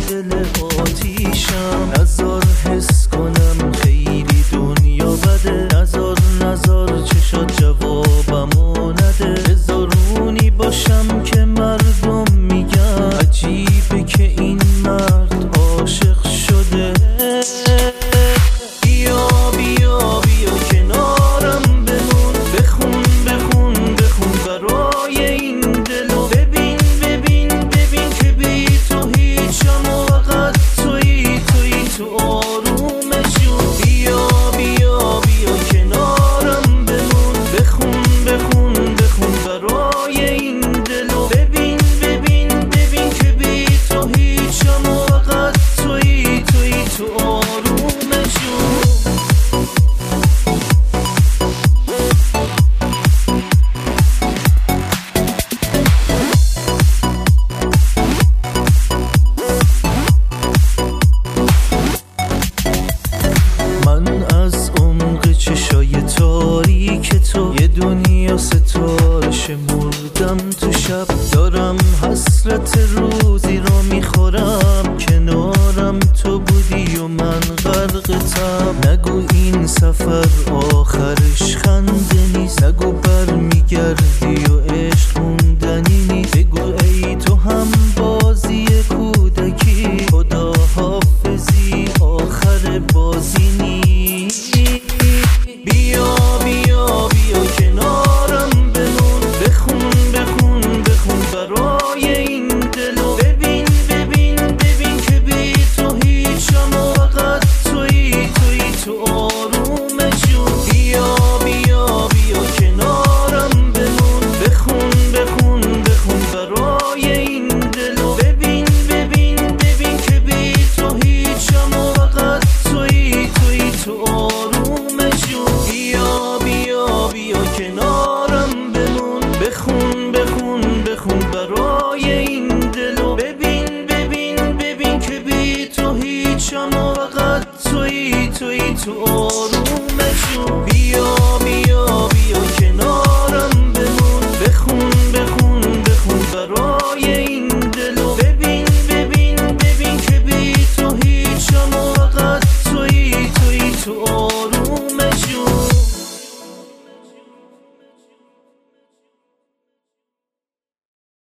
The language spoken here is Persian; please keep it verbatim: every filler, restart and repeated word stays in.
دل آتیشم. نزار حس کنم خیلی دنیا بده، نزار نزار چشات جوابمو نده. بذارونی باشم که مردم میگن عجیبه که این مرد عاشق شده. بیا بیا بیا کنارم بمون، بخون بخون بخون برای این دلو. ببین ببین ببین که بی تو هیچم و فقط تویی تویی تو آرومشون. بیا بیا بیا کنارم بمون، بخون بخون بخون برای این دلو. ببین ببین ببین که بی تو هیچم و فقط تویی تویی تو آرومشون. من از عمق چشای تاریک تو یه دنیا ستاره شمردم تو شب. دارم حسرت روزی رو میخورم کنارم تو بودی و من غرقتم. نگو این سفر آخرش خنده نیست، نگو برمیگردی و عشق موندنی نیست. بگو ای تو هم بازی کودکی، خدا حافظی آخر بازی نیست. بیا بیا بیا کنارم بمون، بخون بخون بخون برای این دلو. ببین ببین ببین که بی تو هیچم و فقط تویی تویی تو آرومشون. بیا بیا بیا کنارم بمون، بخون بخون بخون برای این دلو. ببین ببین ببین که بی تو هیچم و فقط تویی تویی تو آرومشون. بیا بیا بیا کنارم بمون، بخون بخون بخون برای این دلو. ببین ببین ببین که بی تو هیچم و فقط تویی تویی تو آروم.